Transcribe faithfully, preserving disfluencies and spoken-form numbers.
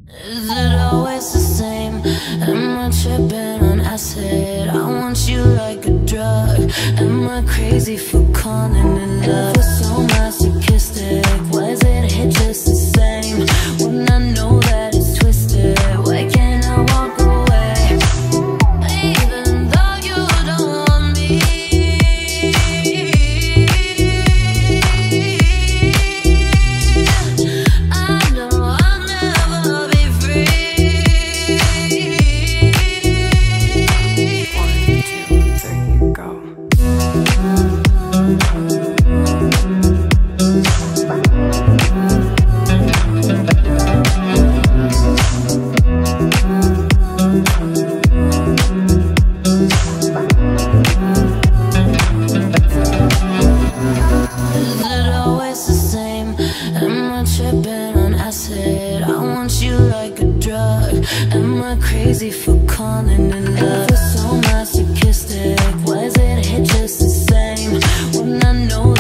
Is it always the same? Am I tripping on acid? I want you like a drug. Am I crazy for calling it love? It's so masochistic. Why does it hit just the same when I know that it's twisted? Why can't I walk away even though you don't want me? I know I'll never be free. One, two, three, go. Is it always the same? Am I tripping on acid? I want you like a drug. Am I crazy for calling it love? It's so masochistic. Why does it hit just the same when I know